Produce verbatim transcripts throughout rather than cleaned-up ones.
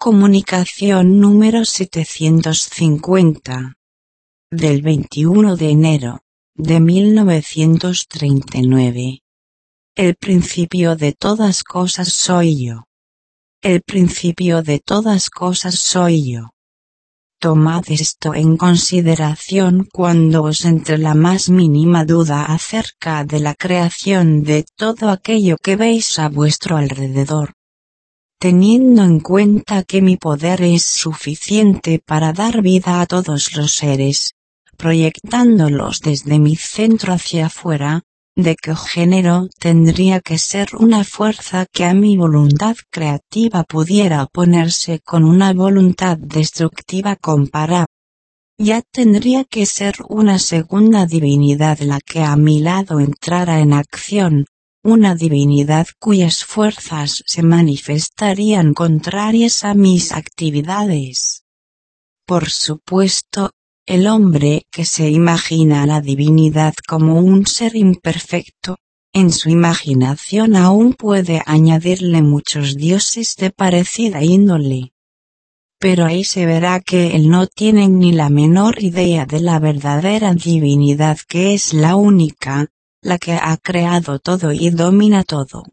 Comunicación número setecientos cincuenta. Del veintiuno de enero, de mil novecientos treinta y nueve. El principio de todas cosas soy yo. El principio de todas cosas soy yo. Tomad esto en consideración cuando os entre la más mínima duda acerca de la creación de todo aquello que veis a vuestro alrededor. Teniendo en cuenta que mi poder es suficiente para dar vida a todos los seres, proyectándolos desde mi centro hacia afuera, ¿de qué género tendría que ser una fuerza que a mi voluntad creativa pudiera oponerse con una voluntad destructiva comparable? Ya tendría que ser una segunda divinidad la que a mi lado entrara en acción, una divinidad cuyas fuerzas se manifestarían contrarias a mis actividades. Por supuesto, el hombre que se imagina a la divinidad como un ser imperfecto, en su imaginación aún puede añadirle muchos dioses de parecida índole. Pero ahí se verá que él no tiene ni la menor idea de la verdadera divinidad que es la única, la que ha creado todo y domina todo.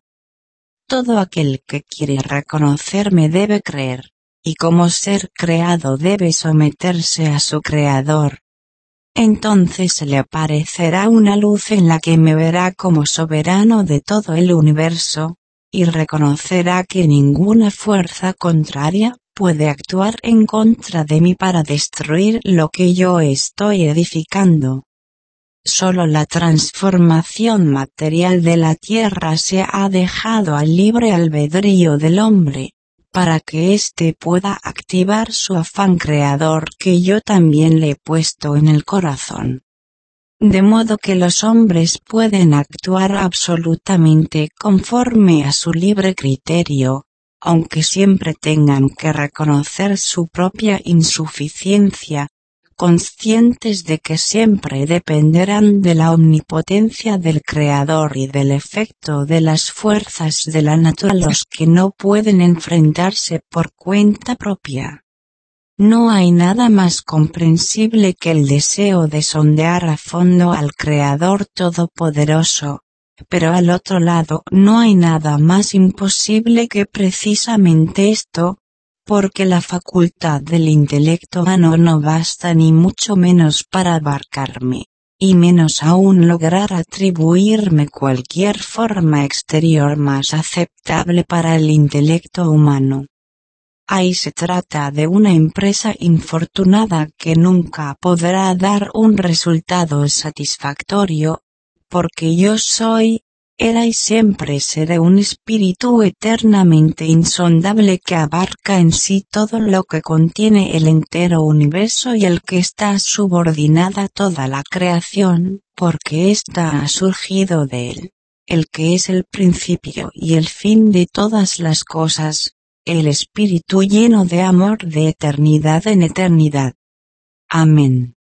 Todo aquel que quiere reconocerme debe creer, y como ser creado debe someterse a su creador. Entonces se le aparecerá una luz en la que me verá como soberano de todo el universo, y reconocerá que ninguna fuerza contraria puede actuar en contra de mí para destruir lo que yo estoy edificando. Solo la transformación material de la tierra se ha dejado al libre albedrío del hombre, para que éste pueda activar su afán creador que yo también le he puesto en el corazón. De modo que los hombres pueden actuar absolutamente conforme a su libre criterio, aunque siempre tengan que reconocer su propia insuficiencia, conscientes de que siempre dependerán de la omnipotencia del Creador y del efecto de las fuerzas de la naturaleza a los que no pueden enfrentarse por cuenta propia. No hay nada más comprensible que el deseo de sondear a fondo al Creador Todopoderoso, pero al otro lado no hay nada más imposible que precisamente esto, porque la facultad del intelecto humano no basta ni mucho menos para abarcarme, y menos aún lograr atribuirme cualquier forma exterior más aceptable para el intelecto humano. Ahí se trata de una empresa infortunada que nunca podrá dar un resultado satisfactorio, porque yo soy, era y siempre seré un espíritu eternamente insondable que abarca en sí todo lo que contiene el entero universo y al que está subordinada toda la creación, porque ésta ha surgido de él, el que es el principio y el fin de todas las cosas, el espíritu lleno de amor de eternidad en eternidad. Amén.